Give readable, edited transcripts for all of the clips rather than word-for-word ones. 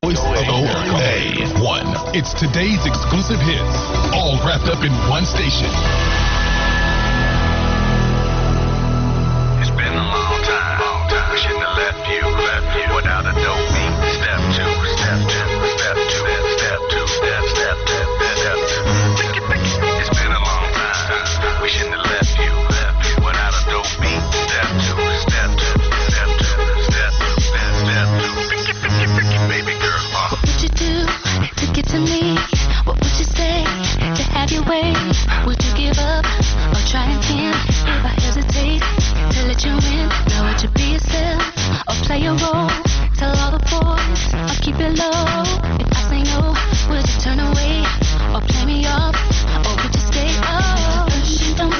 Voice of OA1. It's today's exclusive hits, all wrapped up in one station. It's been a long time. I shouldn't have left you without a dope beat. Step two, step two, step two, step two, step two, step two. It's been a long time. We shouldn't have left you without a dope beat. Step two, step two, step two, step two, step two. Baby girl. What would you do to get to me? What would you say to have your way? Would you give up or try again? If I hesitate to let you in, now would you be yourself or play a role? Tell all the boys or keep it low. If I say no, would you turn away or play me off? Or would you stay? Oh, don't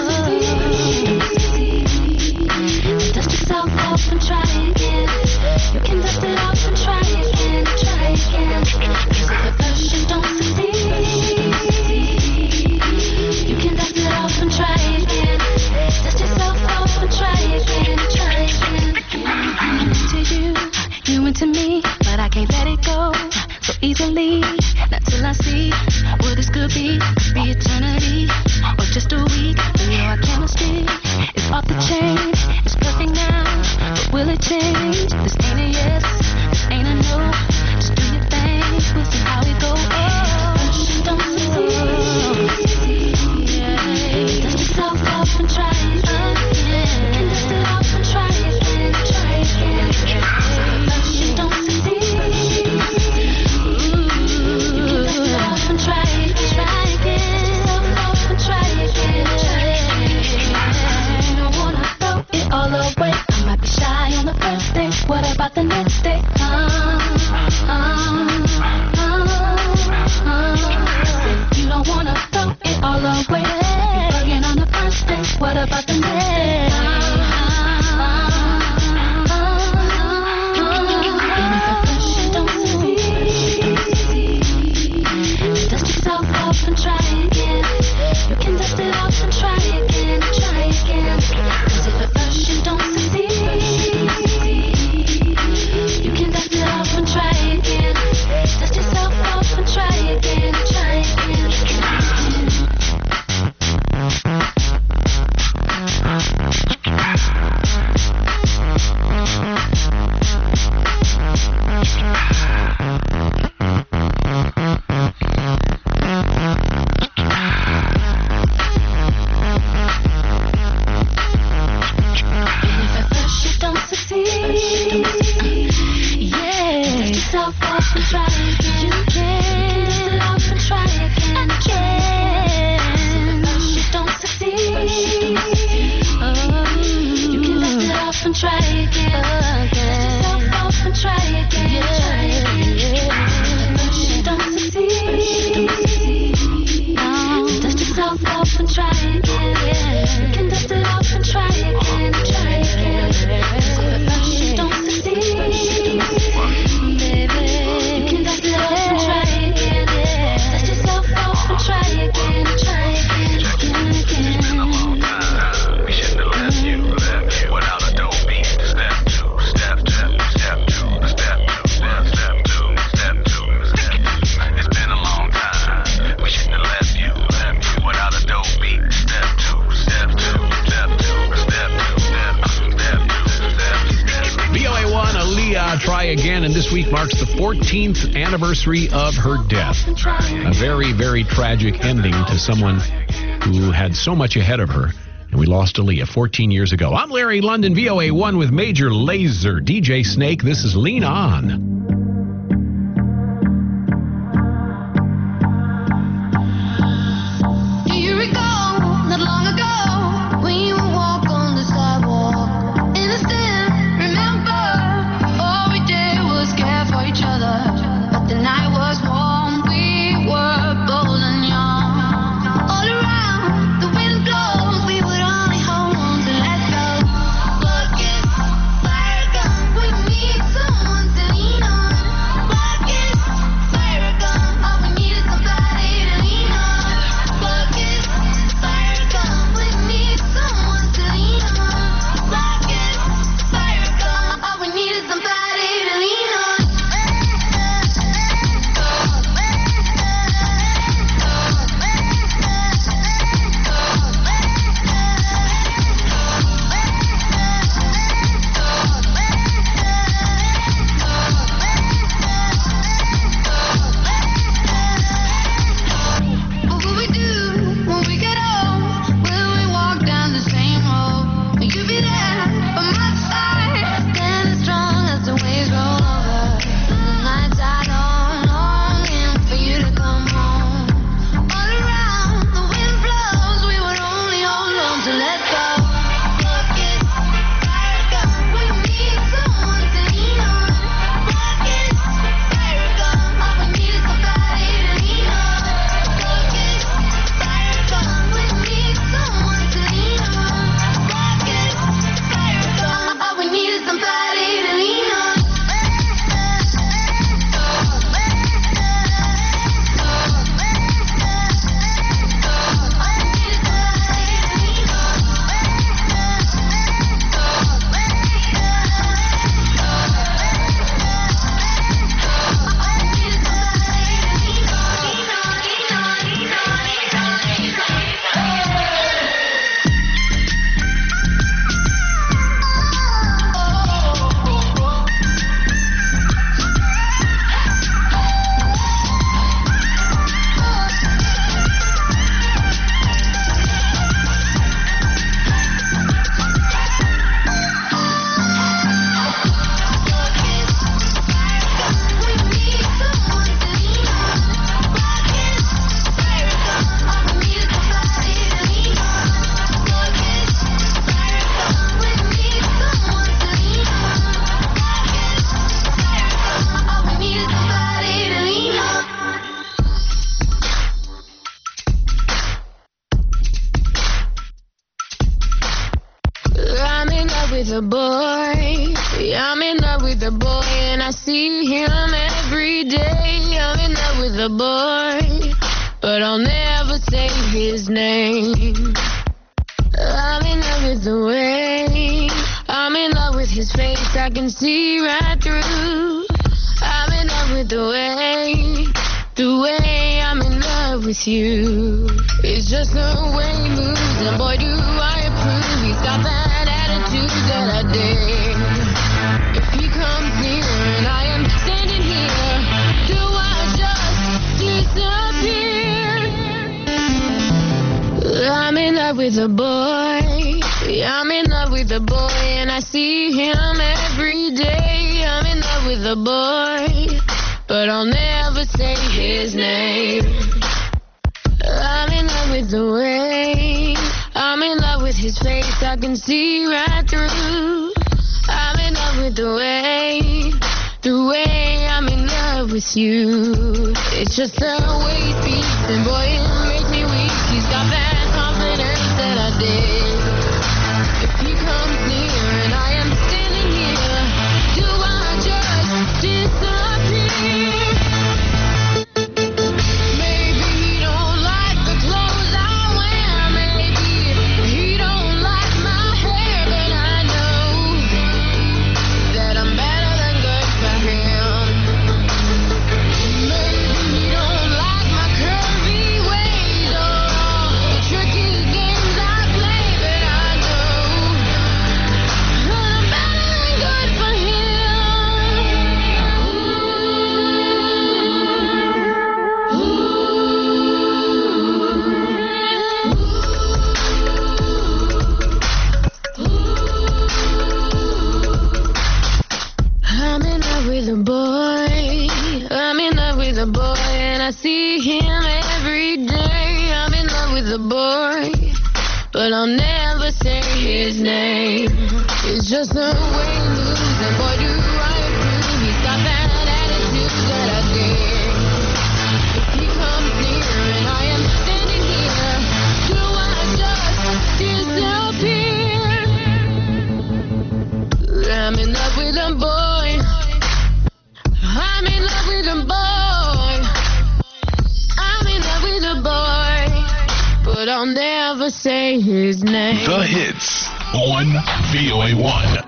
dust yourself off and try again. You can dust it off and try again, try again. Cause if the first you don't succeed, you can dust it off and try again. Dust yourself off and try again, try again. I'm into you, you into me, but I can't let it go so easily. Not till I see what this could be eternity or just a week. We know our chemistry is off the chain. It's perfect now, but will it change? This ain't a yes, this ain't a no. Just do your thing, we'll see how it goes. Oh, don't succeed. Yeah. Dust yourself off and try again. You can dust it off and try again, try again. Don't succeed. You can dust it off and try again, try again. Off and try again, try again. You don't wanna throw it all away. I might be shy on the first day. What about the next day? You don't wanna throw it all away. Bugging on the first day. What about the next day? And if at first you don't succeed, dust yourself off and try again. You can dust it off and try again, try again. Cause if at first you don't succeed, you can dust it off and try again. Dust yourself off and try again, try again. And if at first you don't succeed, yeah, dust yourself off and try again. You can dust it off and try again, again. If at first you don't succeed, you can dust it off and try again. Dust yourself off and try again, try again. If at first you don't succeed, dust yourself off and try again. You can dust it off and try again, try again. Cause if at first you don't succeed, baby, you can dust it off and try again. Dust yourself off and try again, try again, again, again. We shouldn't have left you without a dope beat. Step two, step two, step two, step two, step two, step two. It's been a long time. We shouldn't have left you without a dope beat. Step two, step two, step two, step two, step two, step two, step two. VOA1, Aaliyah, Try Again, and this week marks the 14th anniversary of her death. A very, very tragic ending to someone who had so much ahead of her. And we lost Aaliyah 14 years ago. I'm Larry London, VOA1 with Major Lazer, DJ Snake. This is Lean On. Do you recall not long ago when you would walk on the sidewalk? Innocent, remember, all we did was care for each other. But the night was warm, we were bold and young. All around, the wind blows, we would only hold on to let go. Focus, fire gun, we need someone to lean on. a boy. I'm in love with a boy, and I see him every day. I'm in love with a boy, but I'll never say his name. I'm in love with the way. I'm in love with his face, I can see right through. I'm in love with the way I'm in love with you. It's just the way he moves, and boy do I approve. He's got that attitude that I dig. If he comes near and I am standing here, do I just disappear? I'm in love with a boy. I'm in love with a boy, and I see him every day. I'm in love with a boy, but I'll never say his name. I'm in love with the way. I'm in love with his face, I can see right through. I'm in love with the way I'm in love with you. It's just the way he speaks, and boy, it makes me weak. He's got that confidence that I dig. If he comes near and I am standing here, do I just disappear? Maybe he don't like the clothes I wear. Maybe he don't like my hair, but I know that I'm better than good for him. Maybe he don't like my curvy ways or all the tricky games I play, but I know that I'm better than good for I'm in love with a boy. I'm in love with a boy, and I see him every day. I'm in love with a boy, but I'll never say his name. It's just the way he moves, and boy do I approve. He's got that attitude that I dig. If he comes near and I am standing here, do I just disappear? I'm in love with a boy. I'm in love with a boy. I'm in love with a boy, but I'll never say his name. The hits on VOA1.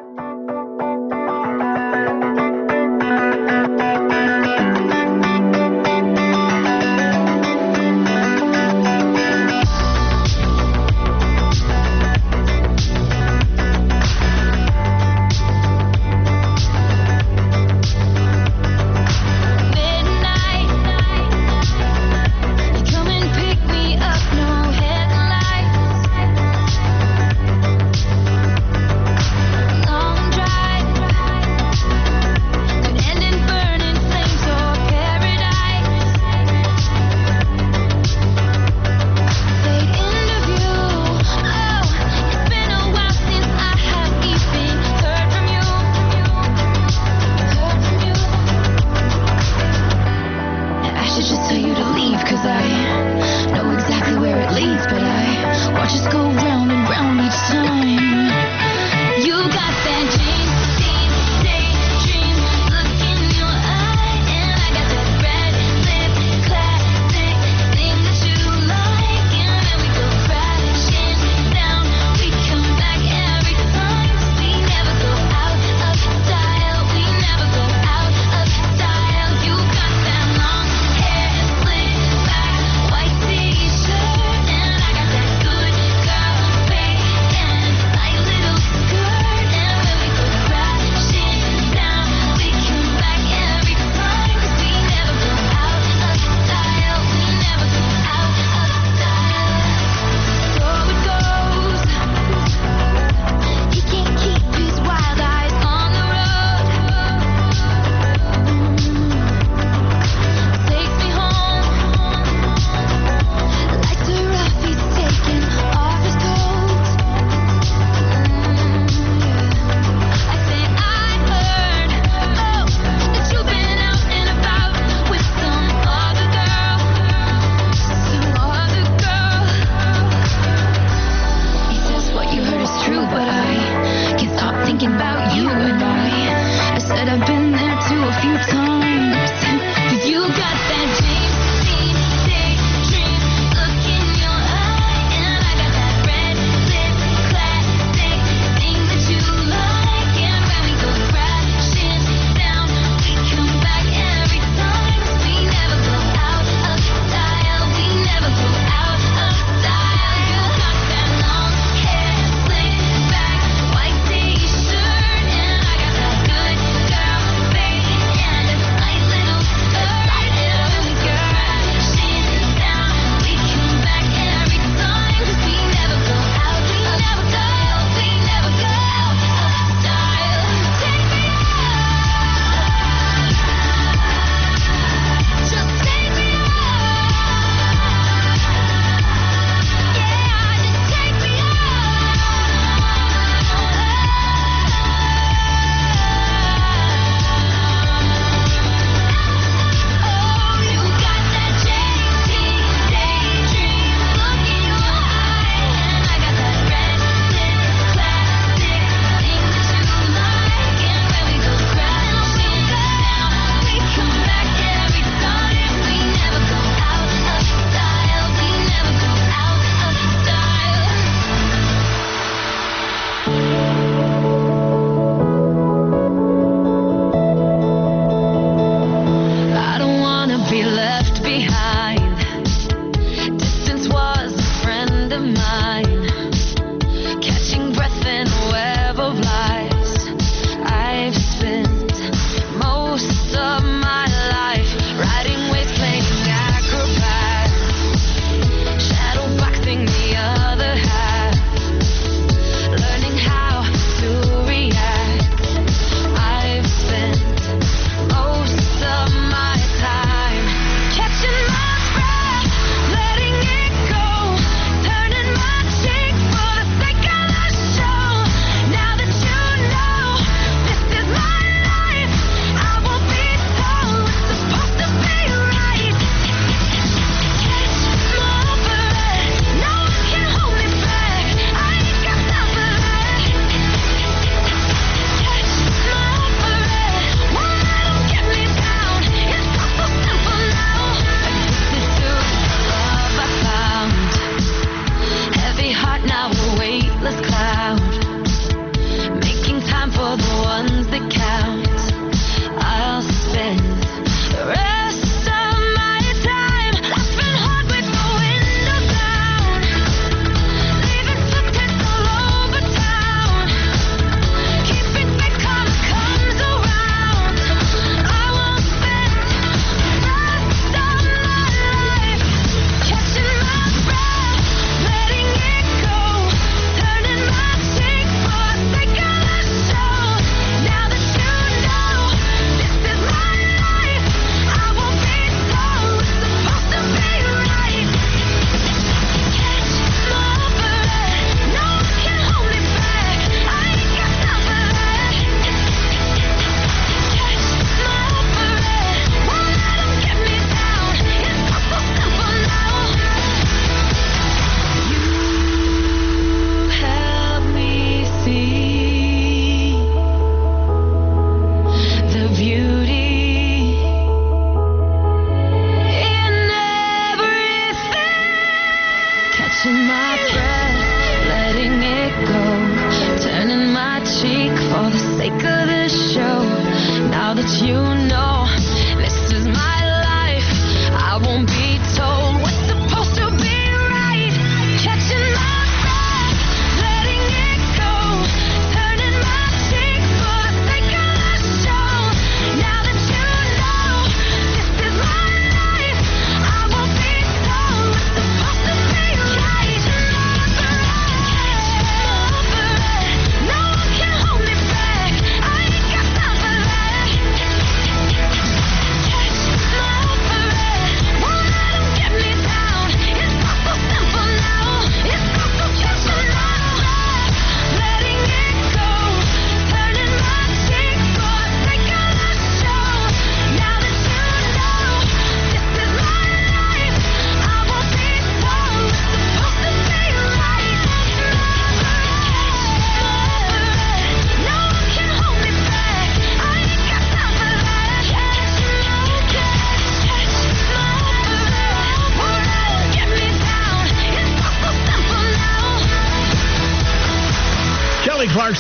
Midnight, you come and pick me up, no headlights.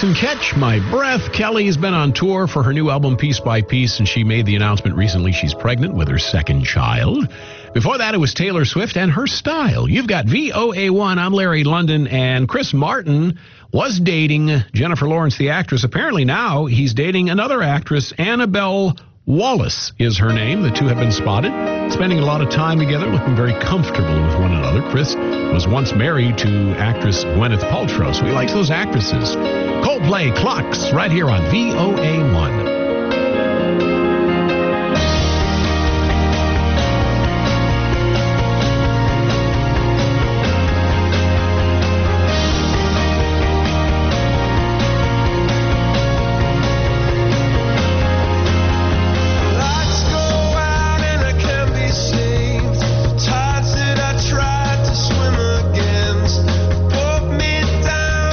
and Catch My Breath. Kelly's been on tour for her new album, Piece by Piece, and she made the announcement recently she's pregnant with her second child. Before that, it was Taylor Swift and Her Style. You've got VOA1. I'm Larry London, and Chris Martin was dating Jennifer Lawrence, the actress. Apparently now he's dating another actress, Annabelle Wallace is her name. The two have been spotted spending a lot of time together, looking very comfortable with one another. Chris was once married to actress Gwyneth Paltrow, so he likes those actresses. Coldplay, Clocks, right here on VOA1.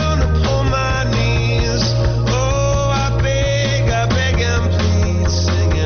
Singing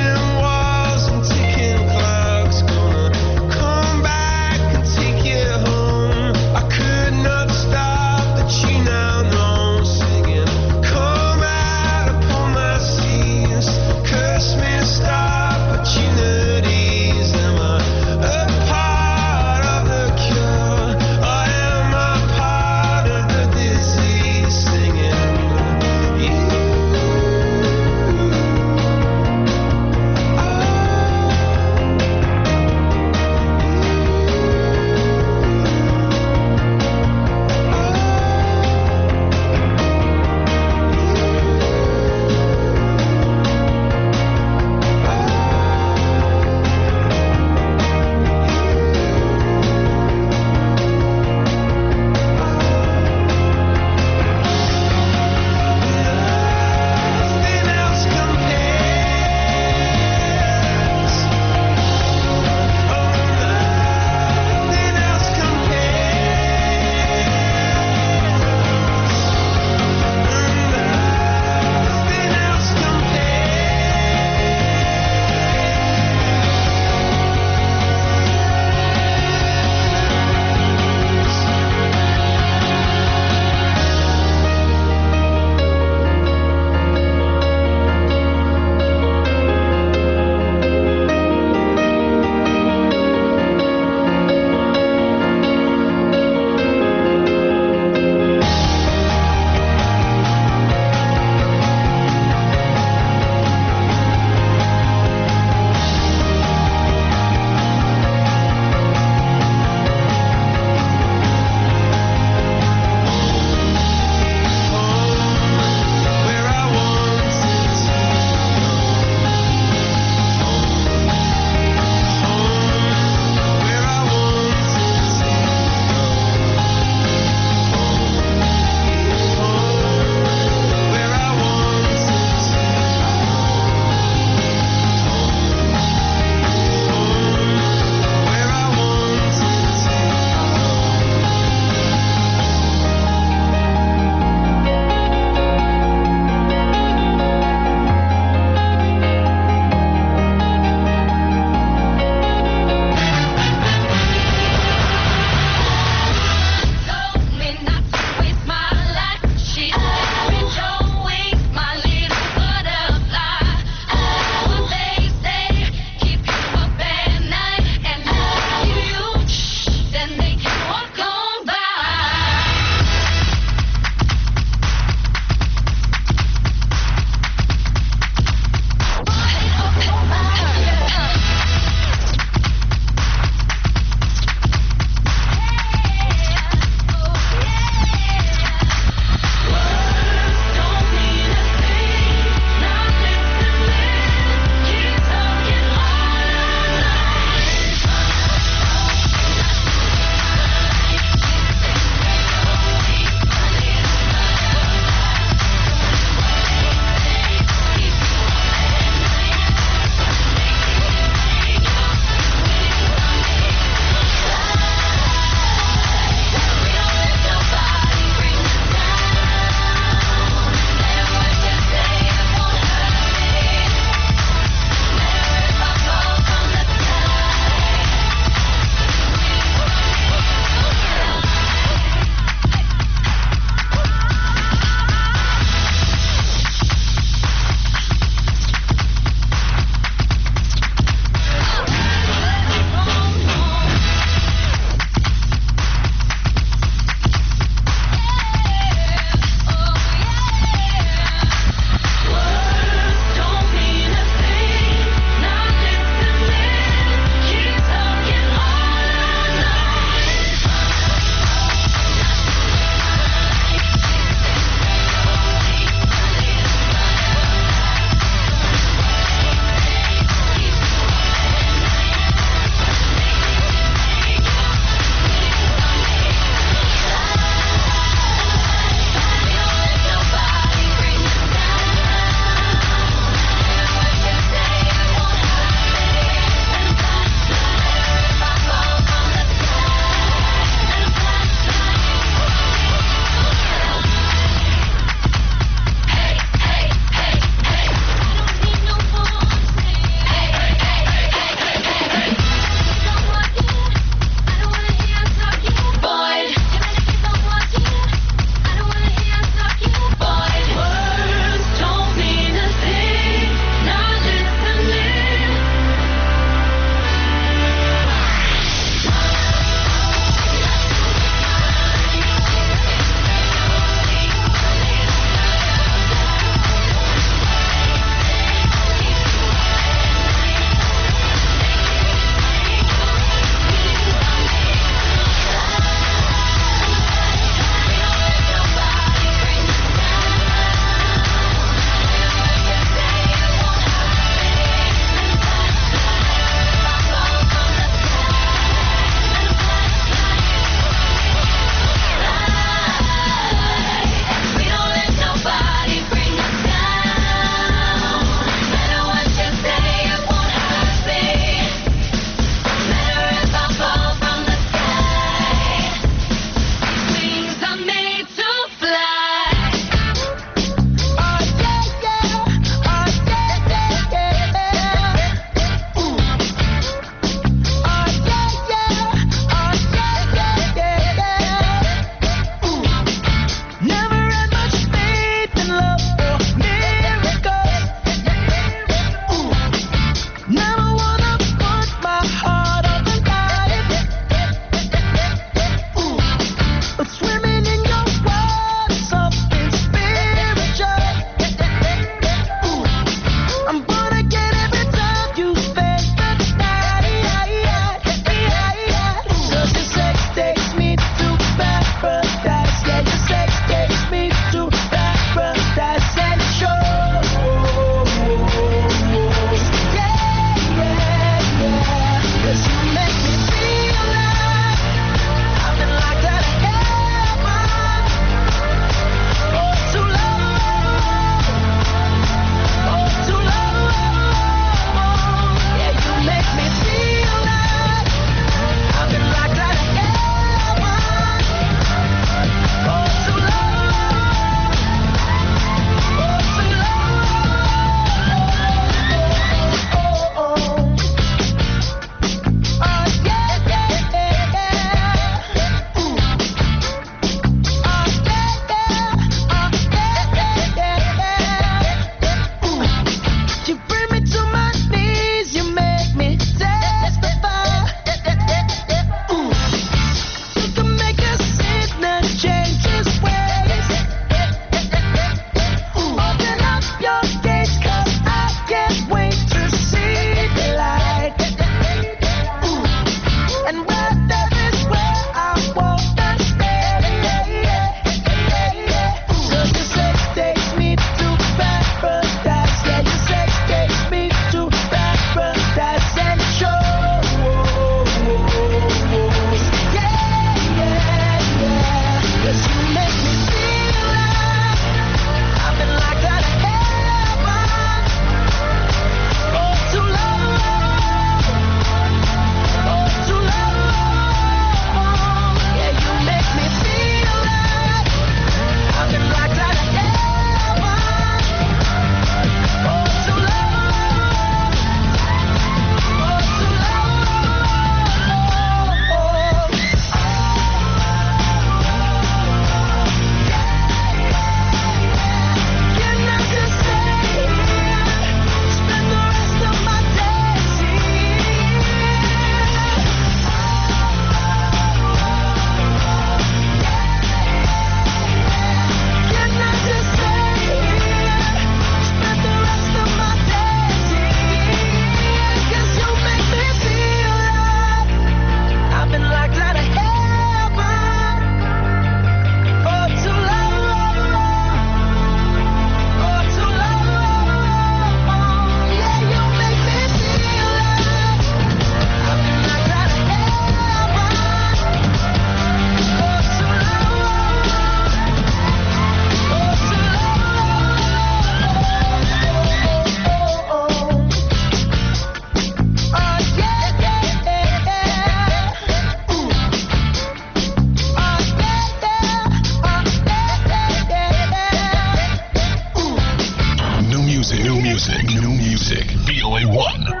music. New music. New music. VOA1.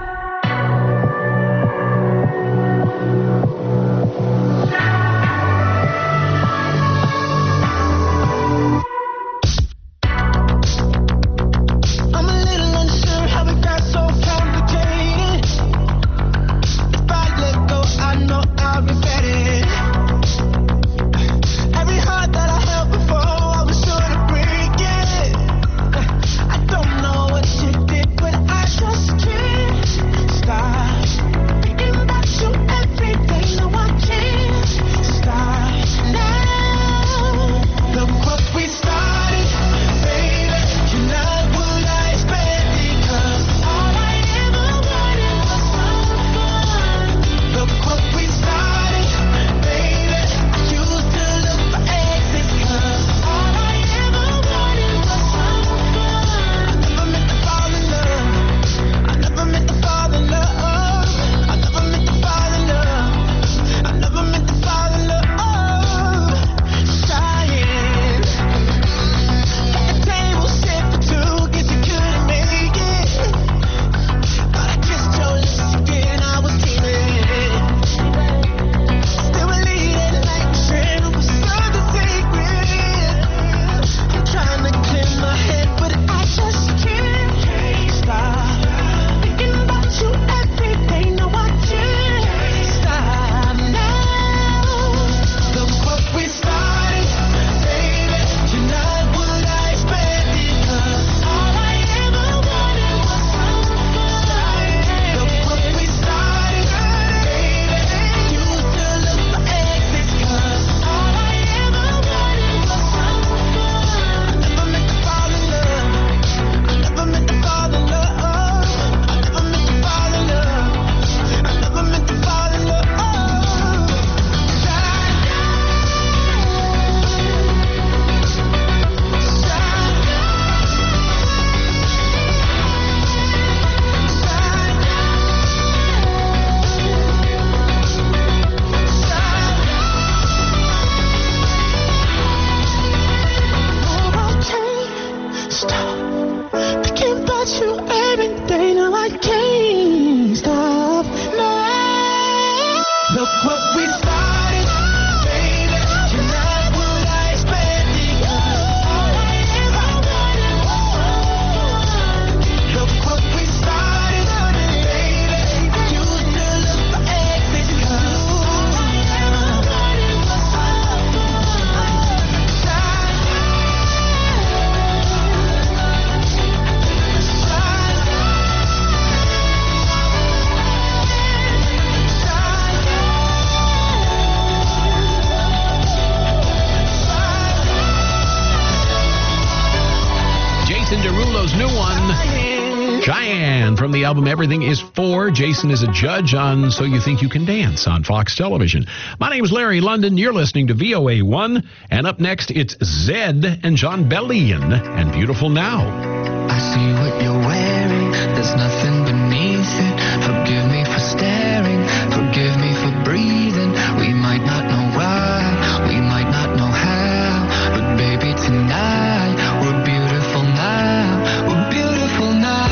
From the album Everything Is For, Jason is a judge on So You Think You Can Dance on Fox Television. My name is Larry London. You're listening to VOA1. And up next, it's Zedd and John Bellion and Beautiful Now. I see what you're wearing. There's nothing beneath it. Forgive me for staring. Forgive me for breathing. We might not know why. We might not know how. But baby, tonight, we're beautiful now. We're beautiful now.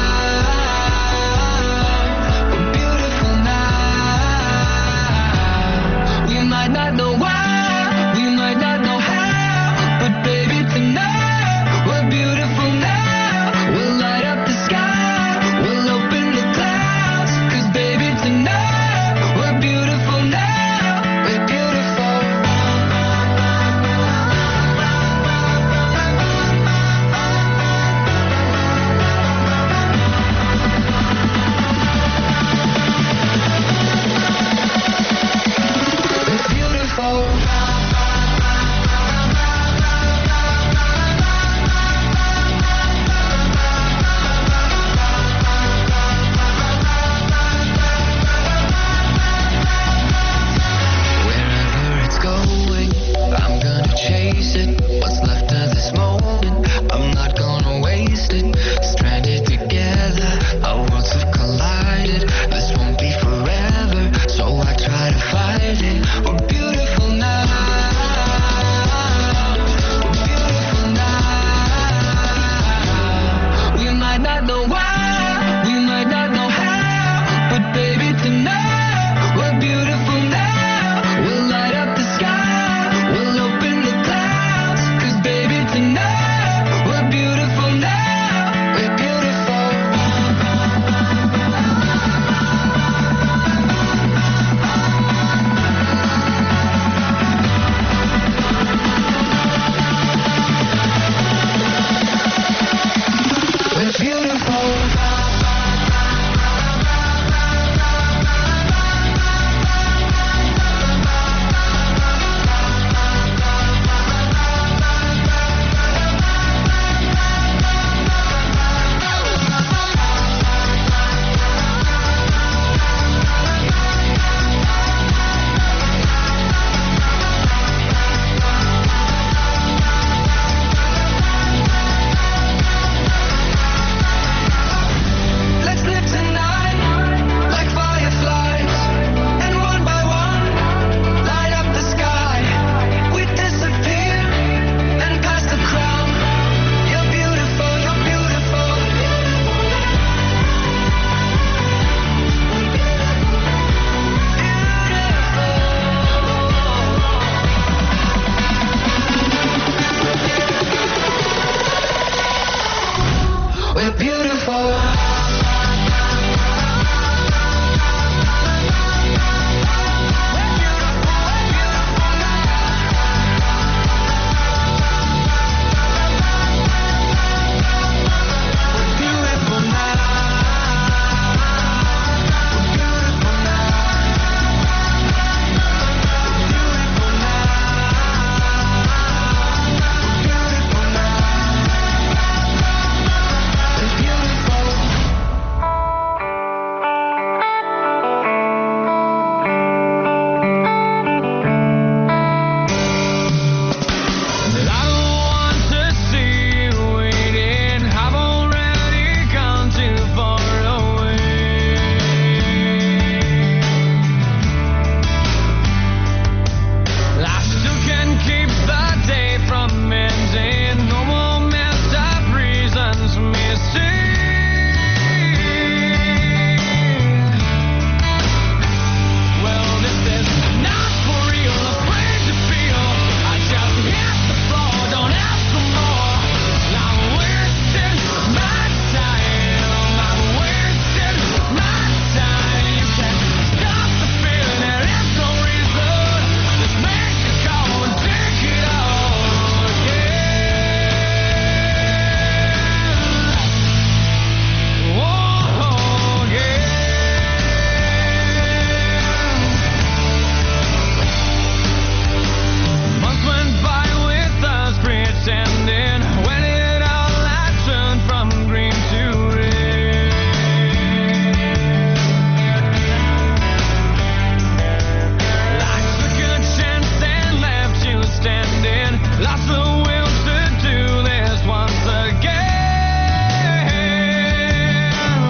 Sky. not know why, we might not know how, but baby tonight we're beautiful now. We'll light up the sky, we'll open the clouds, 'cause baby tonight we're beautiful now. We're beautiful. We're beautiful. Let's live tonight like fireflies, and one by one light up the sky. We disappear and pass the crown. You're beautiful, you're beautiful. We're beautiful. I don't want to see you waiting. I've already gone too far away. I still can't keep the day from ending. No more messed up reasons missing. Well, this is not for real. Afraid to feel. I just hit the floor. Don't ask for more. I'm wasting my time. I'm wasting my time. You can't stop the feeling. There is no reason. Just make it go and take it all again. Whoa, again. Months went by with us pretending. When it all had turned from green to red. I took a chance and left you standing. Lost the will to do this once again.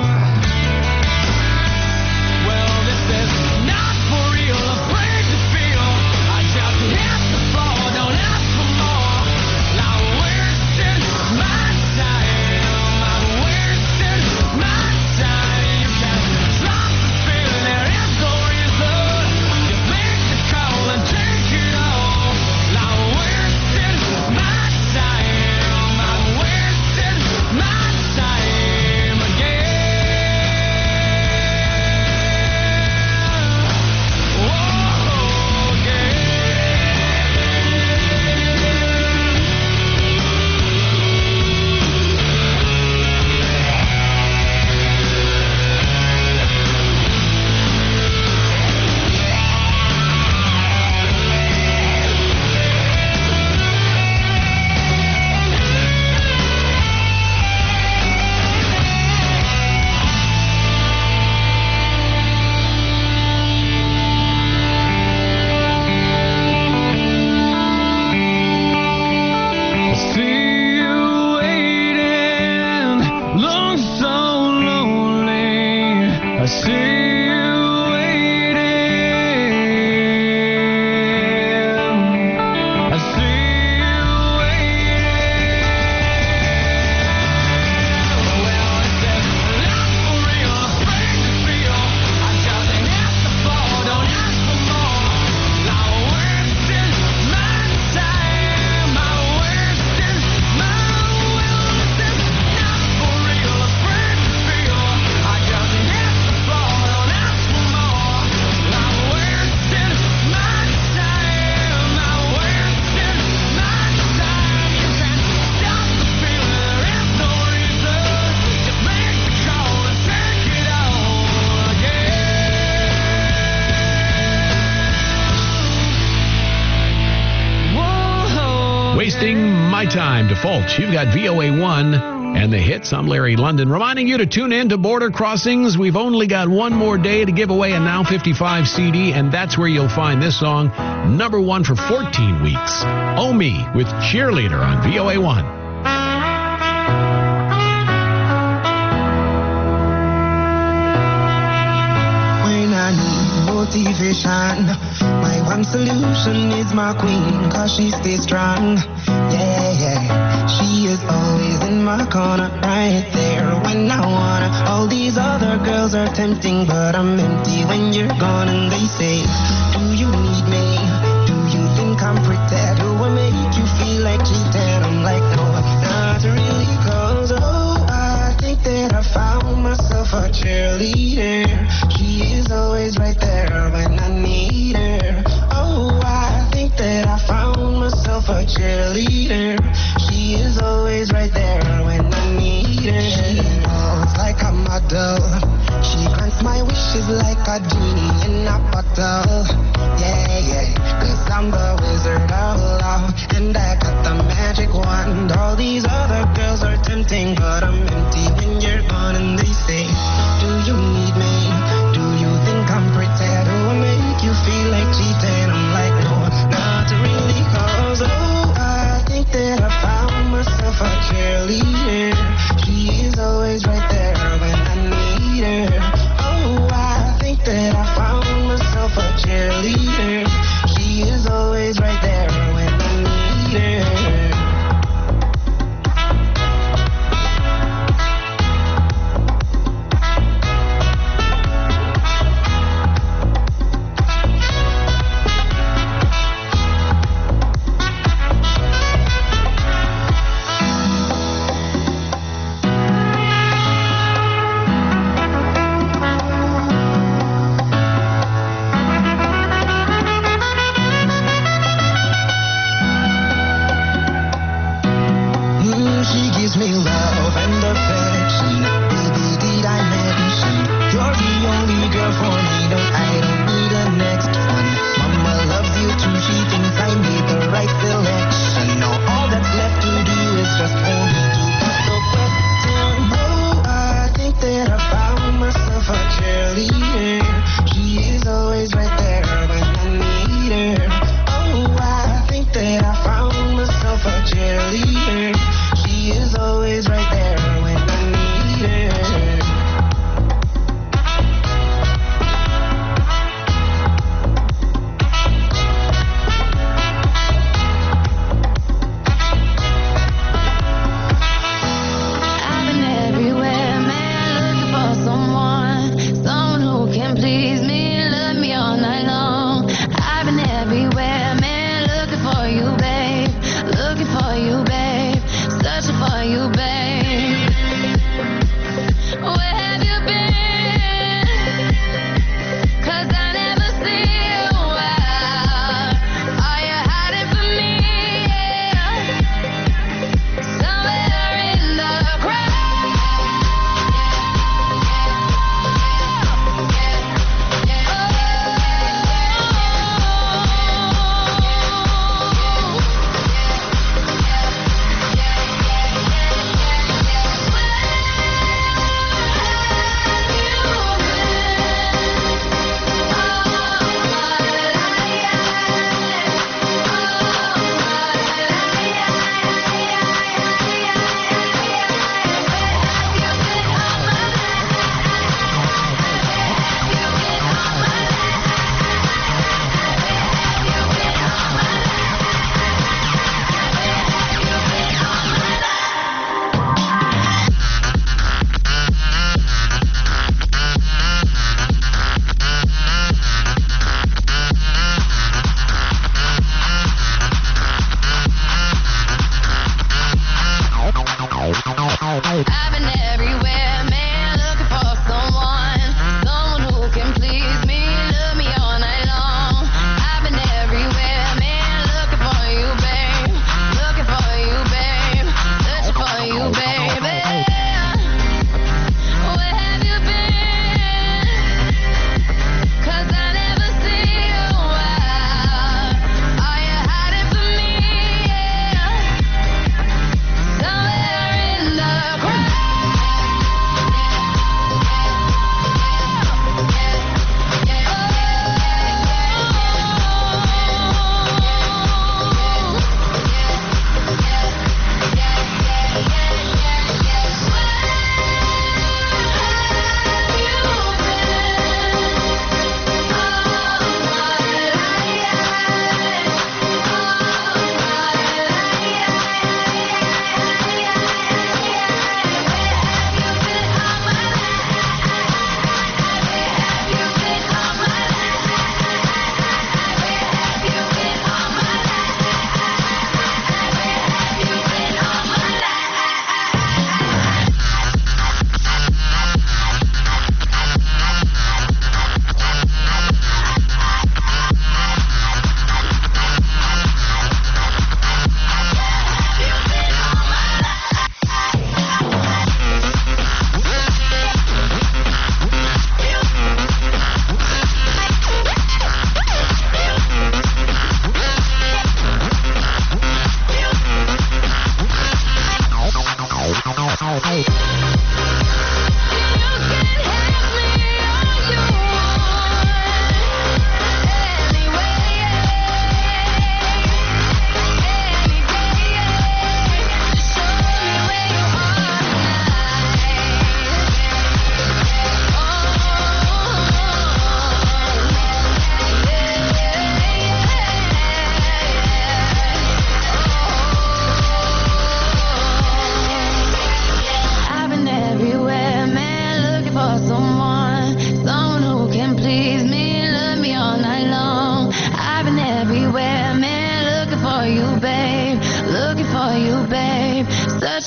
Well, this is not for real. Afraid to feel. I just hit the floor. Don't ask for more. I'm wasting my time. I'm wasting my time. You can't stop the feeling. There is no reason. Just make the call and take it all. I'm wasting my time. I'm wasting my time again. Whoa, again. I see you waiting, look so lonely. I see you waiting. I see you waiting. Well, it's My Time, Default. You've got VOA1 and the hits. I'm Larry London, reminding you to tune in to Border Crossings. We've only got one more day to give away a Now 55 CD, and that's where you'll find this song, number one for 14 weeks. Oh Me with Cheerleader on VOA1. When I need motivation, my one solution is my queen, cause she stays strong. Yeah, yeah, she is always in my corner, right there when I wanna. All these other girls are tempting, but I'm empty when you're gone. And they say, do you need me? Do you think I'm pretty? Do I make you feel like cheating? I'm like, no, not really, cause I think that I found myself a cheerleader. She is always right there when I need her. Oh, I think that I found myself a cheerleader. She is always right there when I need her. She walks like a model. She grants my wishes like a genie in a bottle. Yeah, yeah, cause I'm the wizard of love, and I got the magic wand. All these other girls are tempting, but I'm empty when you're gone. And they say, do you need me? Do you think I'm pretty? Do I make you feel like cheating? I'm like, no, not really, cause I think that I found myself a cheerleader. She is always right there when I need her. Oh, I think that I found myself a cheerleader. She is always right there when I need her.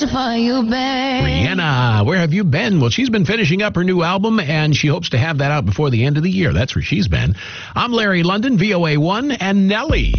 for you, babe. Rihanna, where have you been? Well, she's been finishing up her new album, and she hopes to have that out before the end of the year. That's where she's been. I'm Larry London, VOA1, and Nelly.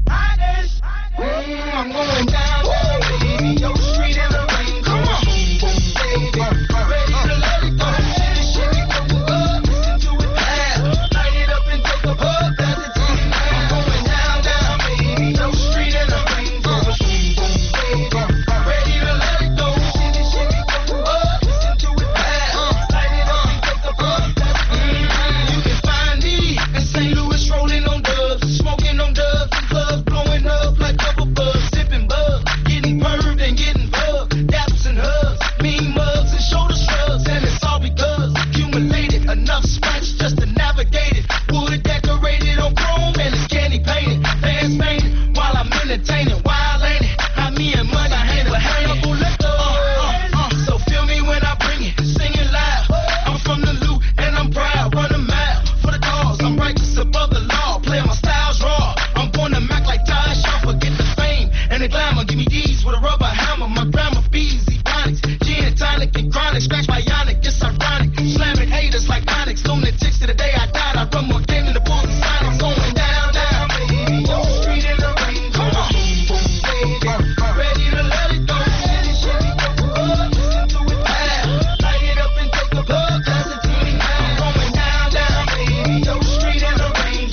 I'm going down, baby. Your street in the rain. Come on, baby. Ready to let it go. Shit, we go up. Listen to it loud. Light it up and take a puff. Pass it to me now. I'm going down, baby. Your street in the rain. Come on, baby. Ready to let it go. Shit, we go up. Listen to it loud. Light it up and take a puff. You can find me in St. Louis rolling on dubs, smoking on dubs in clubs, blowing up like bubble bugs, sipping bug, getting perved and getting bugged, daps and hugs, mean mugs and shoulder shrugs, and it's all because accumulated enough scratch just to navigate it. Wood decorated on chrome and it's candy painted, fans painted while I'm entertaining. Wild ain't it? How me and money hang with handful of so feel me when I bring it, sing it loud. I'm from the loot and I'm proud, run a mile for the cause. I'm righteous above the law, playing my styles raw. I'm born to Mac like Ty Shaw, forget the fame and the glamour. Give me these with a rubber hammer. My grandma feeds ebonics, gin and tonic and chronic. Scratch bionic, it's ironic. Slamming haters like Onyx, lunatics to the day I died. I run more game than the Bulls and Sonics. Going down, down, baby. Your street in the rain. Come on, baby. Ready to let it go. Shit, we go up. Listen to it loud. Light it up and take a puff. Pass it to me now. Going down, down, baby. Your street in the rain.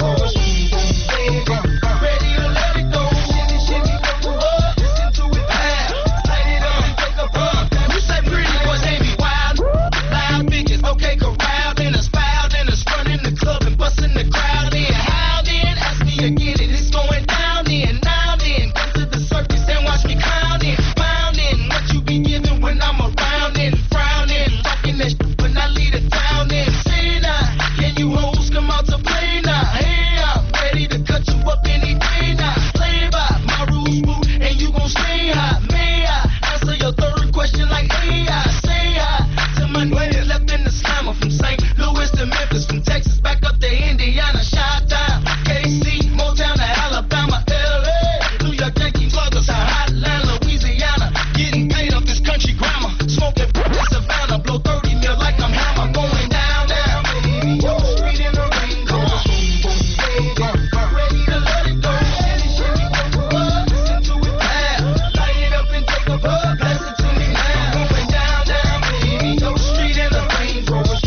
Baby. Ready to let it go. Shit, we go up. Listen to it loud. Light it up and take a puff. You say pretty boys, they be wild. Loud figures, okay, corralled in us, fouled in us, running the club and busting the crowd in. How then? Ask me again, and it's going down in. Now then, come to the circus and watch me clowning, pounding. What you be giving when I'm around and frowning, talking that shit when I leave the town in. Say now, can you hoes come out to play now? Hey, I'm ready to cut you up any day now. Play by my rules, boo, and you gon' stay hot. May I answer your third question like AI? Say hi to my niggas left in the slammer, from St. Louis to Memphis, from Texas back up to Indiana, Chi-Town, KC, Motown to Alabama, LA, New York Yankees, Sluggers, Hotline, Louisiana, getting paid off this country grammar, smoking in Savannah, blow 30 mil like I'm Hammer, going down, down, baby. Your street in the rain, come on, baby. Ready to let it go. Shit, we go up. Listen to it loud. Light it up and take a puff. Pass it to me now. Going down, down, baby. Your street in the rain,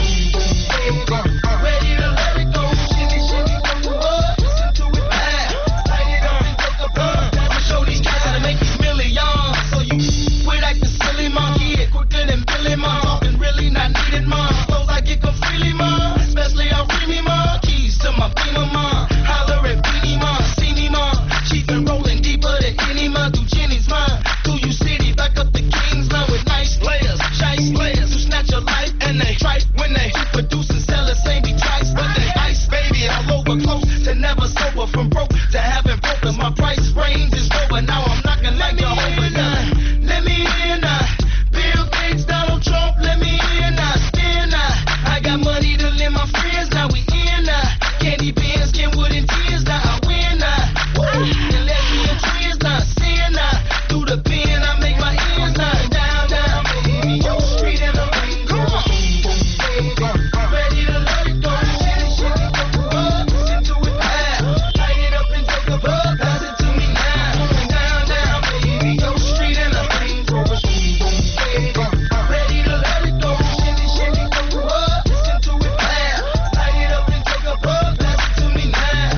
baby. Ready to let it go. Shit, we go up. Listen to it loud. Light it up and take a puff. I'ma show these guys how to make these millions. So you quit acting silly, mom. Yeah, quicker than Billy, mom. Talking really not needed, mom. Clothes I get them freely, mom. Especially on Remy, mom. Keys to my Beamer, mom. Holler at Beanie, mom. See me, mom. She's been rolling deeper than any, mom. Through Jenny's, mom. Through you city, back up the Kings, mom. With nice players, shice players who snatch your life and they tripe when they produce and sell it. Same be twice, but they ice, baby. All over close to never sober, from broke to having broken. My price range is lower. Now I'm knocking like Jehovah. Let me in now. Bill Gates, Donald Trump, let me in now. Spin now. I got money to lend my friends. Now we in now. Candy pins, Kenwood and tears. Now I win now. And lesbian twins now. Sin now. Through the pen, I make my ends now. Down, down, baby. Your street in the rain. Come on, baby. Ready to let it go. Shit, we go up. Listen to it loud. Light it up and take a puff. Pass it to me now. Going down, down, baby. Your street in the rain. Baby. Ready to let it go. Shit, we go up. Listen to it loud. Light it up and take a puff. Pass it to me now.